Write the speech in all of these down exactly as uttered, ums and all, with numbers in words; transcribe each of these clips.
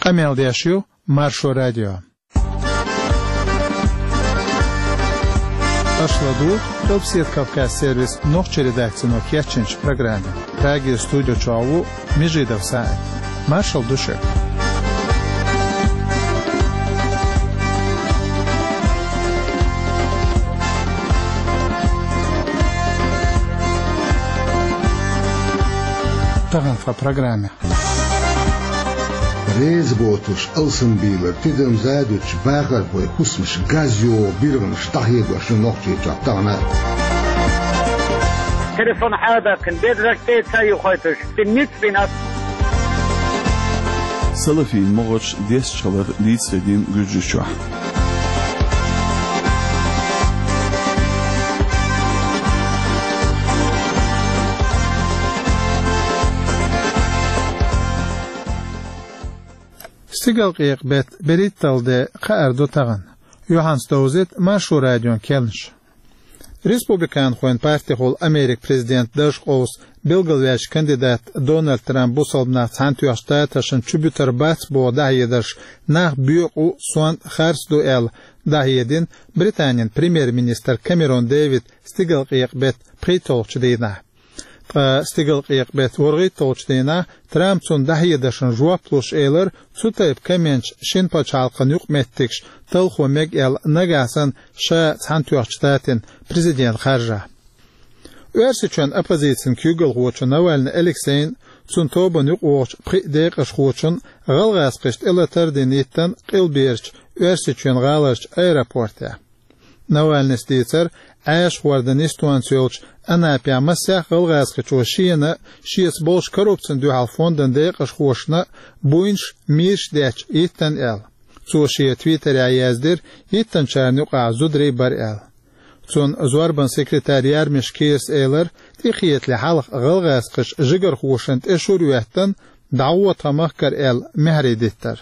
Amel Diashiu, Marshall Radio. Ашладу, Топсет Кавказ сервис, ногче редакцию Кьячинч программе. Раги студио Чуаву, Межидов сайт. Маршал Душев. Таган в программе. Резботуш, Алсенбилер, Тидем Задуч, Багарбой, Хусмиш, Газио, Бирган, Штахеба, Шинохчи, Чатана. Telefon hada kan bedrak te tayu khoytush bin binat Salafi mogoch des çalar lidsredin gücüşü. Stigal qiyqbet berittalde qaardo tagan. Johans Dozet Marshall Radio kelnish. Respublikan xoin parti hol Amerik prezident Dash Ows Belgalvash kandidat Donald Trump busalbna santu ashtatashin chubutar bats bo dahidash nach büyü son khars duel dahidin Britaniyan premier minister Cameron David Stigal qiyqbet pritolchdina. Stigal qiyqbet worg'i tolchdina Trump son dahidashin jwaplush eler sutayb kamench shin pachalqan yuqmettiksh talxo meg el nagasan sha santu ashtatin Президент Харжа. Уэрсичен оппозицион кюгл хочен Навальный Алексейн цунтобан юқоч придек ашхочен галгасқишт элатардениттен қилберч уэрсичен галарч аэропорта. Навальный стицер аш хварданистуан сёлч анапя масях галгасқичо шиена шиес болш коррупцин дуал фонден дек ашхошна буинш миш деч иттен эл. Цушие твиттер аяздир иттен чарнюк азудри бар эл. Цон зуарбан секретарияр мешкес эйлер тихиет лихалх غلغاسقش جگر خوشند اشوریتن دعوت مخکر ال مهریدتر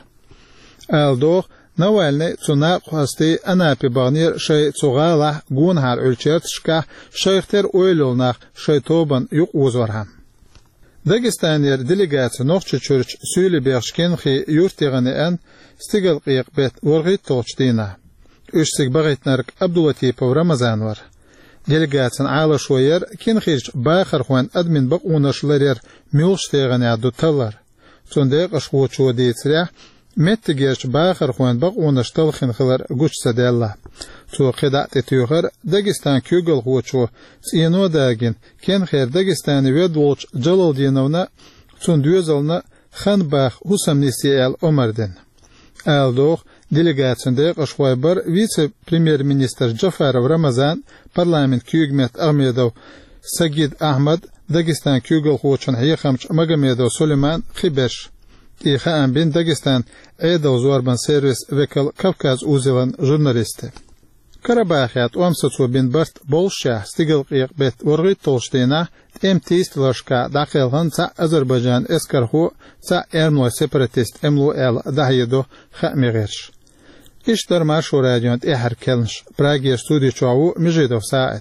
ال دوغ نوالنی цуна خواستی انا پی بانیر شی цугала گون هر ölçertشکا شیختر اویلولناخ شی توبن یوق وزورهم داگستانیر делегация نوخچ چورچ سویلی بیخشکن خی یورتیغنی ان ستیگل قیق بیت ورغیت توچدینا Üstsig bagaytnark Abdulatif و Ramazan var. Delegatsiyan ala şoyer kin xirç baxar xuan admin baq unaşlarer mülştegani adu tallar. Sonda qaşqoçu deytsirə metti gerç baxar xuan baq unaştal xinxlar guçsa della. Ço qidat etüğər Dagestan kügül xoçu sino dagin kin xir Dagestani vedolç Jalaldiyevna sondüzalna Xanbax Husamnisi el Omardin. Aldoq Делегацияда Qashqoybar vice-premier-minister Jafarov Ramazan, parlament kügmet Ahmedov Sagid Ahmad, Dagestan kügül xoçun Hayxamch Magomedov Sulayman Xibesh. Ixa ambin Dagestan Edav Zorban servis vekil Kavkaz uzilan jurnalisti. Karabaxyat omsatsu bin bart bolşa stigil qiyqbet org'it tolshdina em teistlashka daxilhan sa Azerbaycan eskarhu sa ermlo separatist emlo el dahido xamigersh. İşler Marshall Radyo'nun eher kelniş. Pragia studi çoğu Mijidov saat.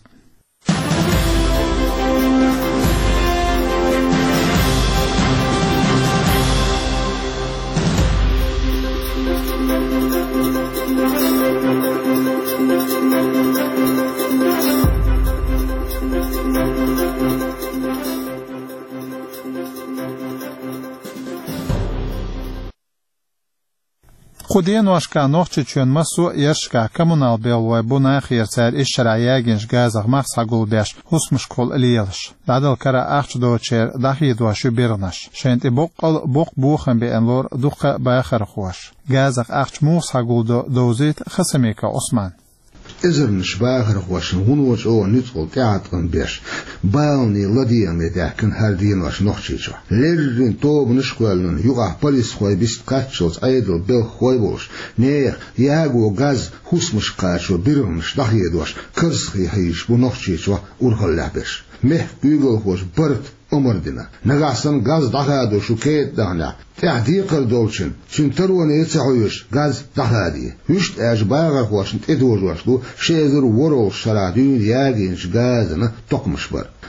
Qudien washka noqchi chön masu yershka kommunal belwa buna khirtsar ishrayaginsh gazaq maqsa gulbesh husmush kol eliyalish dadal kara aqch docher dahi do shu bernash shent boqal boq buxan be enlor duqa baakhir khosh gazaq aqch musa guldo dozit khasameka Osman إذن شباهر خوش هنوش أو نتقل كعتقن بيش بالني لديا مداكن هردين واش نخشيشو لرين توب نشقوالن يقع بوليس خوي بيست قاتشوز أيدل بيل خوي بوش نيخ ياغو غاز حسمش قاتشو بيرمش دخيدوش كرسخي هيش بو نخشيشو ورخل بيش مه بيغل خوش برد أمردنا نغاسن غاز دخادو شوكيت دهنا تعديقل دولشن شن تروان يتسعويش غاز دخادي يشت أجباغا خوشن تدور واشلو شيزر ورول شرادين ياغينش غازنا تقمش بر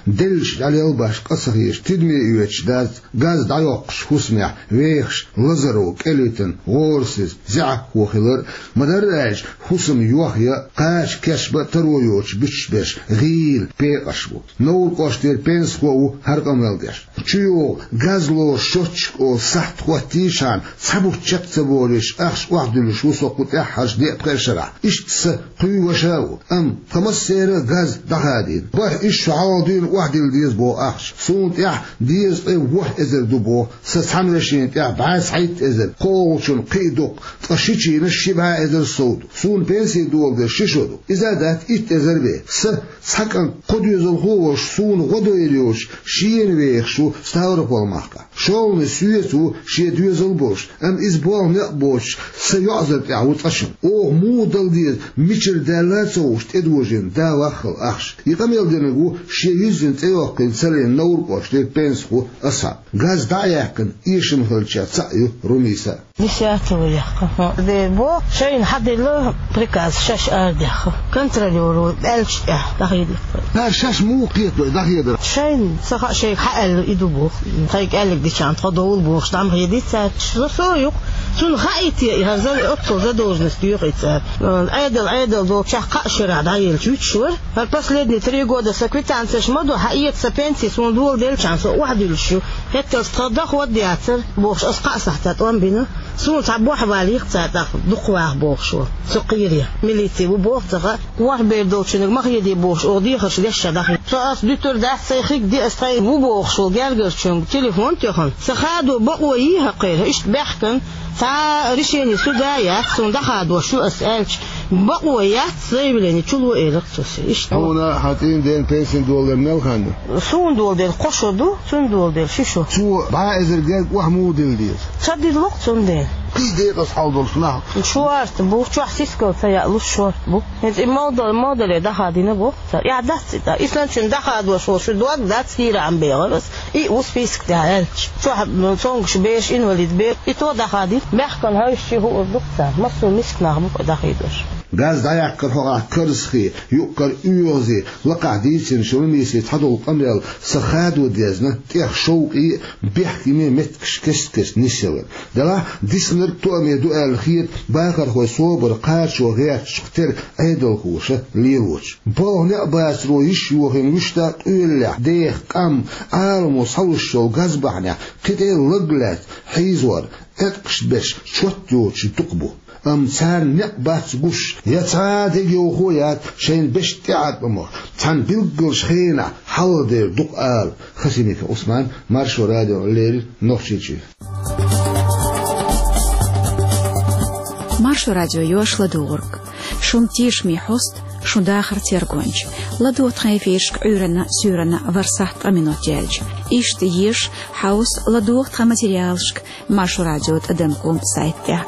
دلش على الباش قصريش تدمي يوتش داز غاز دايوقش خسمع ويخش لزرو كليتن غورسز زعك وخلر مدرج خسم يوخيا قاش كشبه ترويوش بش بش غيل بيقشبو نور قشتير بينس خو هرقم ملدش چيو غازلو شوچ او سخت خوتيشان صبوح چك تبورش اخش وحدلش وسقط احش دي بقشرا اشتس قيوشاو ام خمس سيره غاز دهادين بح ايش عاودين واحد الديز بو اخش سونت يح ديز اي وح ازر دبو ستحملشين يح بعاس حيت ازر قوشن قيدوك تشيشي نشبها ازر صوت سون بينسي دول ده شيشودو اذا دات ايت ازر بي س سكن قد يزل هوش سون غدو اليوش شين ويخشو ستاورق والمحكا شول سويتو شي دوزل بوش ام ازبوع نقبوش سيعزر تعود اشن او مو دل ديز ميشر دالاتوش تدوجين دا وخل اخش يقميل دينغو شي يزن تيوقين سلين نور قوش ليك بينسخو اصعب غاز دايحكن ايشم هلشا تسعيو روميسا ديسياتو يحكا دي بو شين حد له بريكاز شاش اردخ كنترولورو بلش اه دخيدي لا شاش مو قيتو دخيدر شين سخا شي حقل ايدو بو خيك قالك دي شان تفضول بو شتام هيدي تات سويق شنو خايتي هذا اطو زادوز نستيق يتات ايدل ايدل دو شق شرع دايل شوتشور هالباسلدني три года سكويتانسش مدو حقيقه سبنسي سون دول ديل شانس واحد يلشو حتى استخدخ ودياتر بوش اسقا صحتات وان بينا سون تعبو حوالي قطع دقواه بوشو سقيريا ميليتي وبوفتغا واحد بيردوتشن ما يدي بوش اودي خش ليش داخل صاص دكتور ده سيخيك دي استاي بوشو جالجرشن تليفون تخن سخادو بقوي حقيقه ايش بحكن تا ريشيني سودايات سون دخادو شو اسالش بقويات سيبلني تشلو ايلكتوس ايش هنا حاطين دين بيسن دول ملخان سون دول ديل قشودو سون دول ديل شيشو شو بعايزر جاك وحمود ديل صدي الوقت سون ديل قي دقيقة أصحاب صناعة شوارت بو شو حسيسكو تيا شوارت بو هذا الموديل الموديل ده هادينا بو يا دات ده إسلام شن ده هاد وشو شو دوق دات سير عم بيغل بس إيه وسبيسك ده شو حب صونغ بيش إن ولد بيت إتو ده هادي بيحكن هاي الشيء هو الدكتور مصر مسكنا بو ده هيدوش غاز دايق كرهوا كرسخي يقر يوزي وقع ديسن شو ميسي تحدو قمل سخاد وديزنا تيخ شوقي بيحكي مي متكش كش كش نشل دلا ديسنر تومي دو الخير باخر هو صوبر قاش وغيات شختر ايدل خوشه ليروش بو نقباس رو يشو هم يشتاق يلح ديخ قام عالمو صوشو غاز بحنا كده لغلات حيزور اتقش بش شوتوش تقبو ام سان نقبات قش يتعاد يوخويات شين بش تعاد بمخ تان بيلقلش خينا حل دير دقال خسينيك عثمان مارشو راديو الليل نوخشيشي مارشو راديو يوش لدورك شون تيش مي حوست شون داخر تيرغونج لدو تخيفيشك عورنا سورنا ورسحت امينوتيالج إيش تيش حوس لدو تخماتيريالشك مارشو راديو تقدمكم سايت تاعك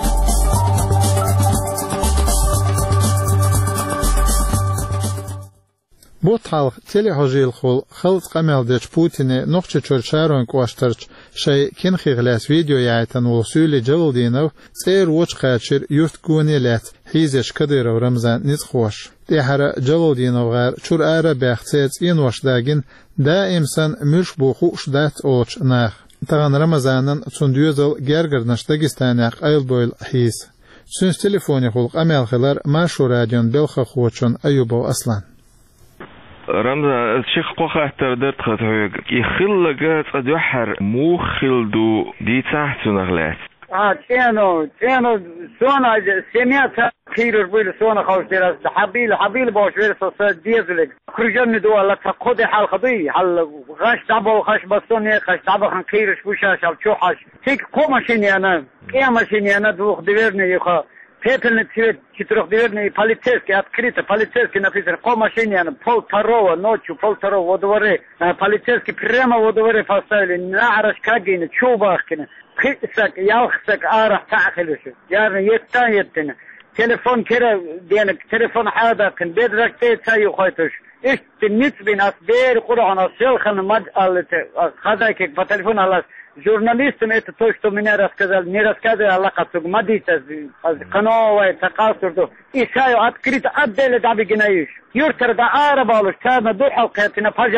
بوتحال تلي هجيل خول خلط قمل ديش بوتين نقش چورشارون كواشترش شي كنخي غلاس فيديو يعيتن وصولي جلل دينو تير وچ قاتشر يرت كوني لات حيزش كدير ورمزان نتخوش تيحر جلل دينو غير چور آره باختيت این وشداغين دا امسان مش بوخو شدات اوچ ناخ تغن رمزانن تنديوزل گرگر نشتاگستانيق ايل بويل حيز سنس تليفوني خلق امال خلار ما شو راديون بلخ خوچون ايوبو اصلا رمضان الشيخ قوخة تردد خطوك يخل جات قد يحر مو خلدو دي تحت نغلات اه تيانو تيانو سونا سمعت خير بيل سونا خوش درس حبيل حبيل باش ورس صد ديزلك خرجن دو الله تقود حال خدي حال غش دبو خش بسوني خش دبو خن خيرش بوشاش او چوحش تيك قومشيني انا قيامشيني انا دوخ ديرني يخا Пепельный цвет четырехдверный полицейский открыто, полицейский написано, по машине, пол второго, ночью, пол второго во дворе, полицейский прямо во дворе поставили, на арашкагине, чубахкине, хисак, ялхсак, арах тахилиши, ярно, еттан еттина, телефон кера, денег, телефон хадакин, бедрак те цаю хойтуш, ишт нитбин, ас бери курхан, ас селхан, мад аллите, хадайкик, по телефону аллас, журналистам это то, что меня рассказали, не рассказывали Аллах отцуг, мадица, кановая, такасурду, и саю открыто, отдели даби гинаиш. Юртер да араба алуш, царна духа алкаятина пожарки.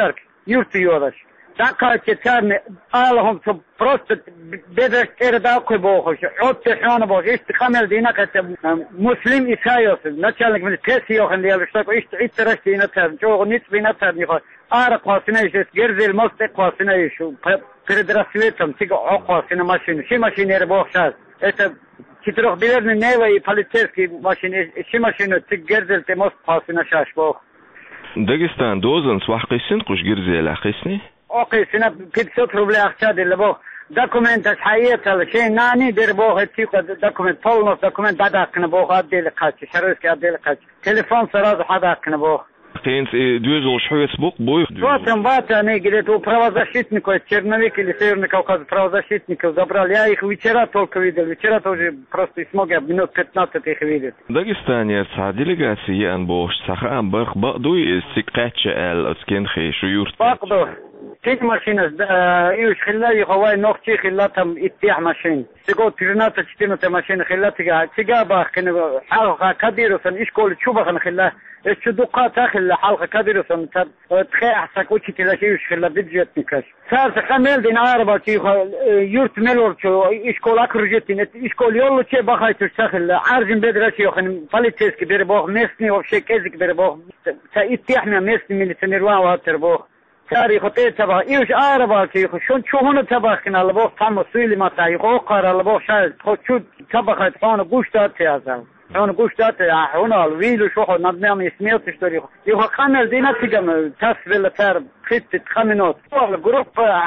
юртуёдаш. Такая царны, аллахом просто бедаш терда кой бохош. От техана бох, ist хамел дина ката муслим исайос. Начальник милиции йохан диал, что ist ist растина тар, чего ниц бина тар нихо. Ара классина есть, герзел мост классина есть. Перед рассветом тига классина машина, все машины бохшас. Это четырехдверный Нева и полицейский машины, все машины тиг герзел те мост классина шаш бох. Дагестан дозан свахкисин куш герзел ахисни? اوكي سنة пятьсот рублей احتاج اللي بوخ دكومنت حياته شيء ناني دير بوخ تيقى دكومنت طولنص دكومنت داداكنا بوخ ادي لقاتش شروسكي ادي لقاتش تليفون سراز حداكنا بوخ قينت دوزل шхуец бок бой потом бата они говорят у правозащитников черновик или северный Кавказ правозащитников забрали я их вчера только видел вчера тоже просто смог я минут пятнадцать их видел Дагестане ца делегация анбош саха анбах бадуй сиккатч ال اسكن خيش يورت باقدو تيك ماشينة إيش خلاه يخوي نقطة خلاتهم إتيح ماشين سيقول ترنات تشتينه ماشين خلاتها تجابه كنا حلقة كبيرة سن إيش كل شو بخن خلاه إيش دقات أخل حلقة كبيرة سن تخيل حسكوتش كلا شيء إيش خلا بيجت نكاش صار سخمل دين عربة شيء يورت ملور شو إيش كل أكرجتين إيش كل يولو شيء بخاي تشتغل عارفين بدرس يخن باليتيس كبير بوخ مسني وشيء كذا كبير بوخ تإتيح من مسني من سنروان واتر بوخ تاريخ تبع إيش عربة كي شون شو هنا تبع كنا لبوخ تام سويل ما تاي خوكر لبوخ شايد خو شو تبع خان قوشتات يازال خان قوشتات هنا الفيديو شو نبني اسميت تشتري يخو خامل دينا تجمع تسبل تر خط خمينات الجروب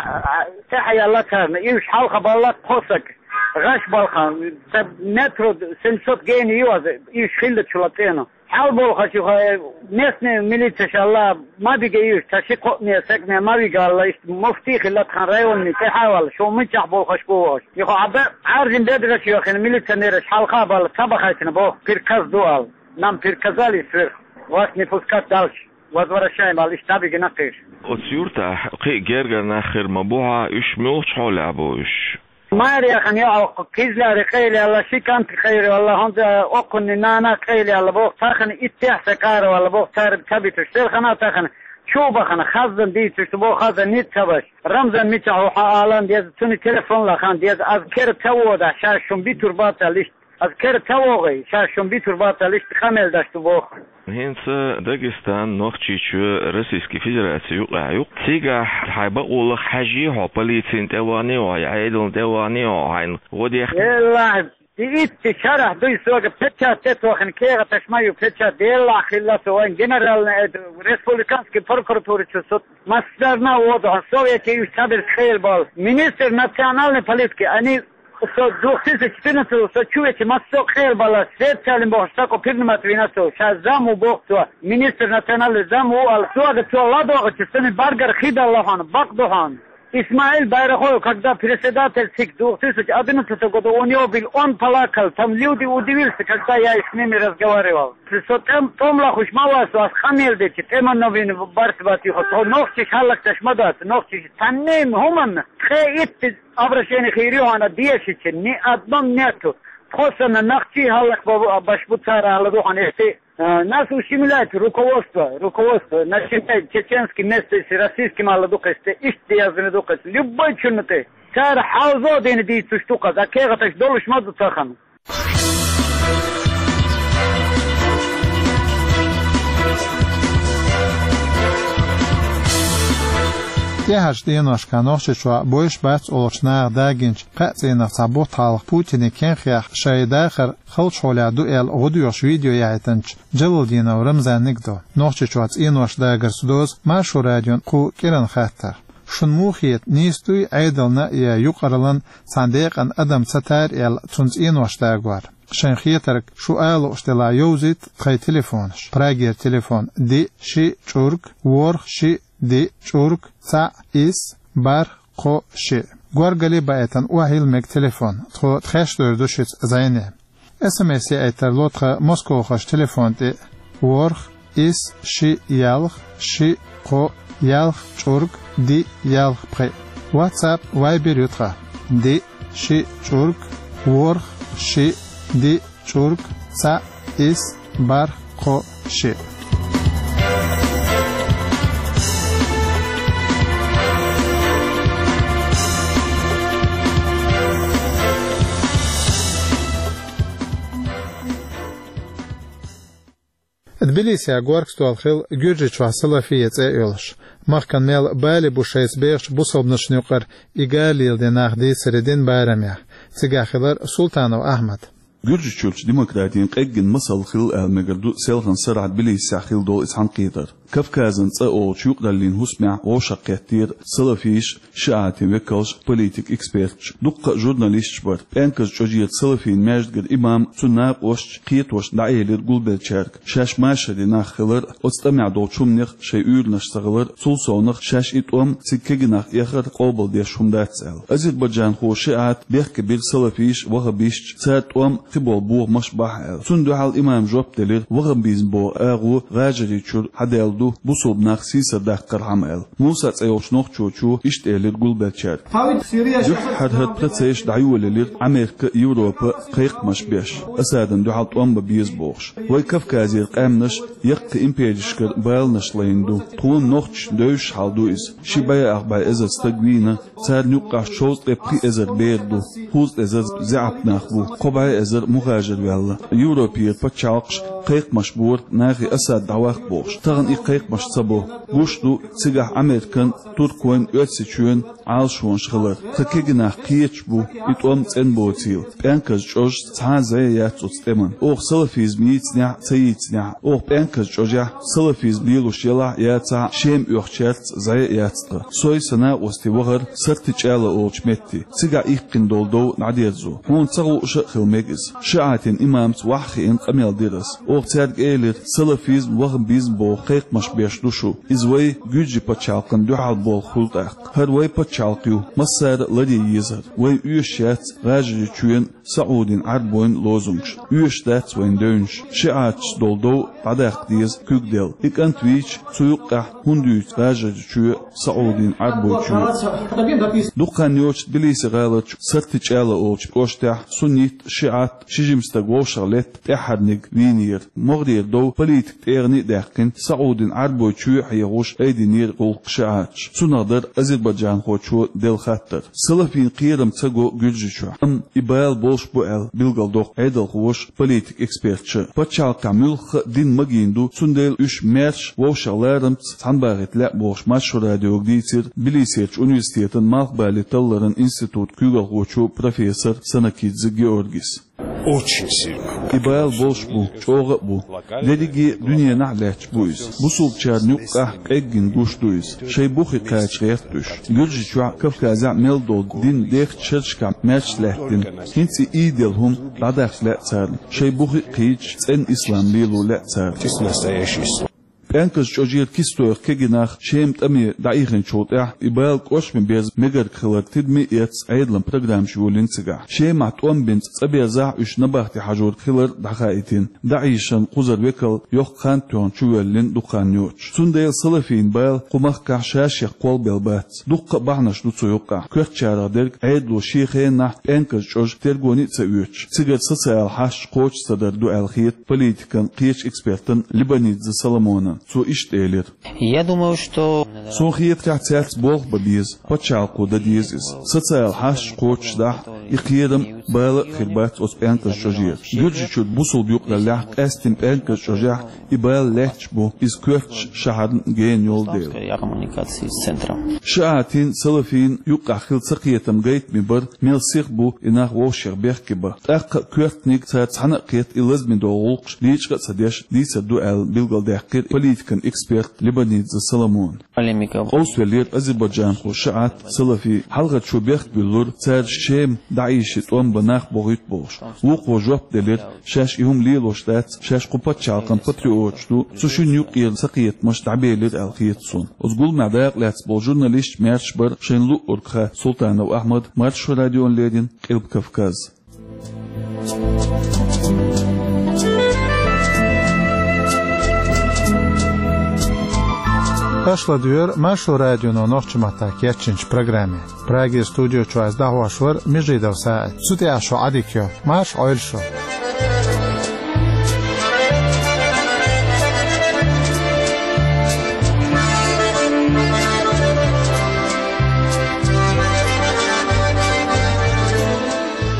تحيا الله كان إيش حلقة بالله قصك غش بالخان مترو سنسوت جيني يواز إيش خلت شلاتينا حال بول خشي نسني مليت إن شاء الله ما بيجيوش تشيق نسكنا ما بيجي الله مفتي خلت خان رايون تحاول شو من بول خش بوش يخو عب عارضين بدرس يا أخي مليت نيرش حلقة بال طبخة بوه بيركز دوال نام بيركزالي سر واسني فسكات دالش وزور الشاي مال إشتابي جناقيش أتيورتا قي جرجر ناخر مبوعة إيش موش حول عبوش ما يا خنيا كيزلا رقيلي الله شي كانت خير والله هند أكون نانا خيلي الله بوق تاخن إتيح سكار والله بوق تار كبي تشتري خنا تاخن شو بخنا خزن دي تشتبو خزن نيت كبش رمزن ميتها وحالان ديز توني تلفون لخان ديز أذكر تودا شاشم بي تربات ليش أذكر توغي شاشم بي تربات ليش خمل داشتو بوخ هنسا داغستان نوخچيچو روسيسكي فيدراسيو قايو تيغا حيبقول حاجي هوبليتين تواني ويعيدون تواني وهين ودي يلا ديت شرح دوي سوق بتشا تتوخن كيغا تشمايو بتشا ديلا خلاتو وين جنرال ريسبوليكانسكي بروكوراتوري تشوت ماسترنا وضع سوفيتي يستابل خيل بال министр национальной политики они со две тысячи четырнадцатого со чуете массок хейр бала специальным бохстако пирнумат винасо шазаму бохтуа министр национальный заму ал суада туа ладога честный баргар хидаллахан бакдохан Исмаил Байрахов, когда председатель ЦИК две тысячи одиннадцатого года, у него был, он плакал, там люди удивились, когда я с ними разговаривал. Там Томла Хушмаласу, Асхамил Дечи, Тема Новин Барсбатихо, то ногти шалак ташмадат, ногти танним, хуман, тхе итти обращение хириоана десять, ни одном нету. Просто на ногти халак башбуцара аладухан, если нас ущемляет руководство, руководство, начинает чеченский вместе с российским аладукасте, ишти язынедукасте, любой черноты. Цара хаузо день дит штука, за кега так долуш маду цахан. تهش ديناش كانوش شو بوش بس أولشنا داجنج قاتين صبوت حلق بوتين كان خيخ شيء داخل خلش حول دو ال أوديوش فيديو يعتنج جل دينا ورمزان نقدو نوش شو إنوش داجر سدوز ما شو راديون قو كيرن خاطر شن موخيت نيستوي عيدلنا يا يقرلن صنديق أن أدم ستار ال تونز إنوش داجوار شن خيترك شو آلو اشتلا يوزيت خي تليفونش براغير تليفون دي شي چورك ورخ شي دي چورك سا إس بار قو شي غورغلي بايتن وهيل مك تليفون تخو تخش دوردوشت زينه اس ام اس ايتر لوتخ موسكو خش تليفون دي ورخ إس شي يالخ شي قو يالخ چورك دي يالخ بخي واتساب وايبر يوتخ دي شي چورك ورخ شي دي چورك سا إس بار قو شي Tbilisi agorkstual khil Gürjic va Salafiyet eyolish. Mahkan mel bali bu şeys beş bu sobnışnyukar igali yılda nahdi seredin bayramya. Tigakhilar Sultanov Ahmad. Gürcü Çölç Demokratiyin qeggin masal xil elmegerdu selhan sarat bilisi xil dol ishan qidar. Kafkazın tsao çuqdallin husma o şaqqattir salafiş şaati ve kalş politik ekspert. Dukka jurnalist var. Enkaz çojiyat salafin mejdgir imam sunab oş qiyetoş daelir gulbelçerk. Şaş maşadi naxhilar ostama dolçumnix şey ürnaş sağlar sulsonix şaş itom sikkeginaq yaxar qobul diye şumdatsal. Azerbaycan xoşaat berke bir salafiş vahabiş satom qibol bu maşbah. Sunduhal imam job delir vahabiz bo ağu gajari çur hadel bu sobnaq sisa daqqar hamal Musa tsayovshnoq çoçu iştelir gulbelçer Dük hadhat pratseyish dayulelir Amerika Avrupa qeyqmash besh asadan duhalt omba biz boğş Vay Kafkazir qamnash yaqqa impejishkar balnashlayindu Tuğun noqch dövüş haldu iz Shibaya aqbay ezat stagvina Sar nuqqash çoz qepqi ezat berdu Huz ezat zaapnaq bu Qobay ezat muhajir valla Europiyat paçalqsh qeyqmash buur Naqi asad dawaq boğş Tağın iq Maş sabo guşdu sigah Amerikan Turkwen ötsiçün alşon şılar tıkegina qiyeç bu itom tsen botil benkaz çoj tsanzaya yatsotstemon o salafizmi itsnya tsayitsnya o benkaz çoja salafizmi lushela yatsa shem yoxchert zaya yatstı soy sana ostiwar sertiçala olçmetti siga iqin doldo nadiyzu hun tsagu uşa xilmegiz şaatin imam wahhin qamel diras o tserg elir salafizm wahbiz bo qeyqmash beş duşu izvay gücü paçalqın duhal bol xultaq her way paçalqiu masar ladi yizar way üyşat rajı çüyen Saudin Arboyn lozungş üyştat wayn dönş şiat doldo badaq diz kügdel ikantviç suyuqqa hundüç rajı çü Saudin Arboy çü Dukkan yoç bilisi galat sertiçala olç oşta sunnit şiat şijimsta goşalet tehadnik vinir mogdir do politik terni daqin Saudin Arboy çü hayoş aydinir qulq şiat sunadır Azerbaycan xoçu del xattır Salafin qiram tsago gülcüçü am ibal boş bu el bilgaldoq aydal xoş politik ekspertçi paçal kamil din magindu sundel üç merç voşalarım sanbaritla boş maşhur radio ditir Biliseç Üniversitetin Malbali Talların Institut Kügal xoçu profesör Sanakidze Georgis Очень сильно. İbayal boş bu, çoğu bu. Dedigi dünya na'laç buyuz. Bu sulçar nukah eggin guşduyuz. Şey bu hikaç rehtüş. Gürcü çuğa Kafkaza meldol din dek çırçka merçlehtin. Hinsi idelhum ladakla tsarn. Şey bu hikaç en İslam bilu la tsarn. Enkaz çojir kistoy keginach şem tami da'irin çot'a ibal qoşmi bez megar khalar tidmi ets aydlan program şulinsiga şem atom bin tsabiza üç nabahti hajur khalar dakhaitin da'ishan quzar vekal yoq kan ton çuwellin duqanyoch sundayl salafin bal qumaq kahshash qol belbat duqqa bahnash dutsoyoqqa kötçara derk aydlu sheikhena enkaz çoj tergoni tsayuch sigat sosyal hash qoch sadar du alkhit politikan qiyach ekspertin Libanidze Salomona Цу иштелер. Я думаю, что Сухиет кацец бог бабиз, почалку да дизис. Социал хаш коч да иқирам бала хирбат ос пенкас жожир. Гюджичут бусул бюкла лях эстим пенкас жожир и бал лехч бу из көфч шахадн ген yol дел. я коммуникации с центром. Шаатин салафин юqa хил цақиетам гайт ми бар мелсих бу инах вошер бехки бар. Ақ көфтник цаат сана қиет илазми доғулқ личқа цадеш диса дуэл билгал дехкир политикан эксперт Libanidze Salomon. Osvelir Azerbaycan xoşaat salafi halgat şubek bilur tsar şem daişit on banaq boğit boş. Bu qojop delir şaş ihum liloştat şaş qupat çalqan patriotçu suşun yuq yer saqiyet maş tabelir alqiyetsun. Ozgul madaq lats bol jurnalist merch bar şenlu urqa Sultanov Ahmad Marsh Radio Ledin Qilb Kafkaz. Başla diyor Marşo Radyo'nun Nohçumat'taki yetkinci programı. Pragi stüdyo çuaz dahvaşvar Mijidov saat. Süti aşo adikyo. Marş oylşo.